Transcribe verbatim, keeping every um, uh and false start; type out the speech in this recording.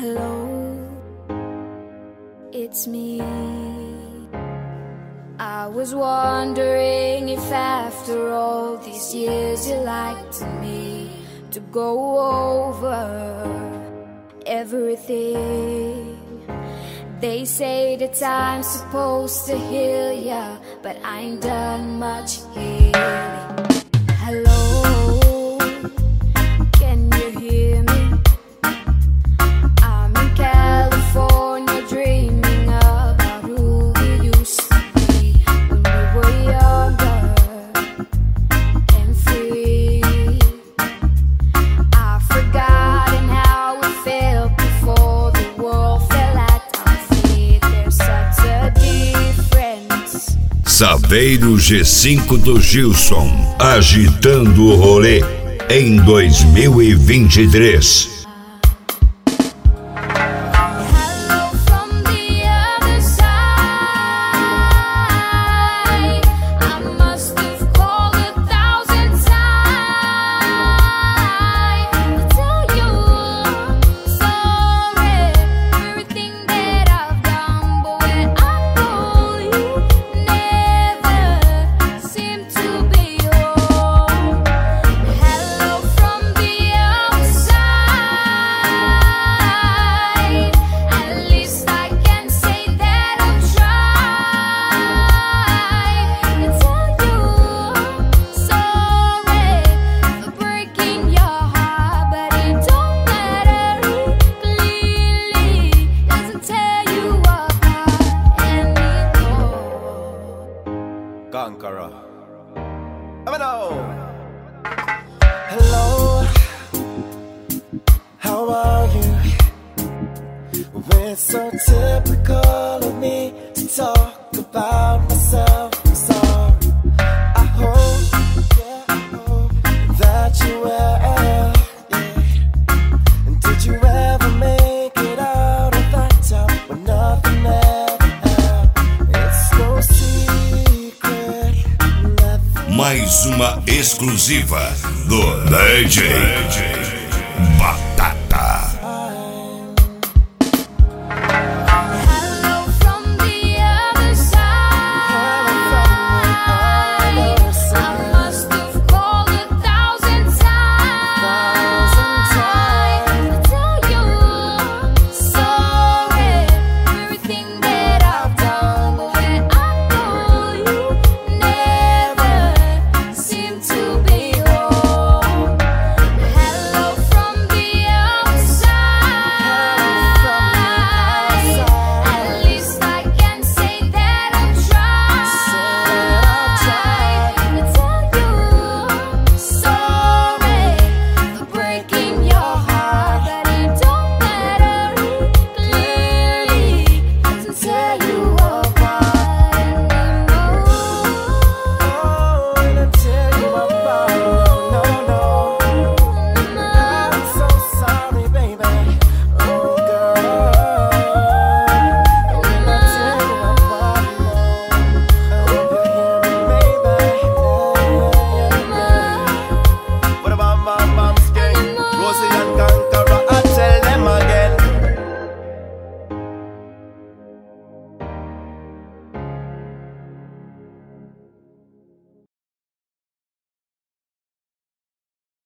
Hello, it's me. I was wondering if after all these years you'd like to me to go over everything. They say that time's supposed to heal ya, but I ain't done much healing. Hello, can you hear me? I'm in California dreaming about who we used to be when we were younger and free. I've forgotten how it felt before the world fell at our feet. There's such a difference. Saveiro G cinco do Gilson, agitando o rolê em dois mil e vinte e três. Hello, how are you? Well, it's so typical of me to talk about myself. I'm sorry. I hope, yeah, I hope that you well, yeah. And did you ever make it out of that time when nothing ever happened? It's no secret. Mais uma exclusiva do D J Bacana.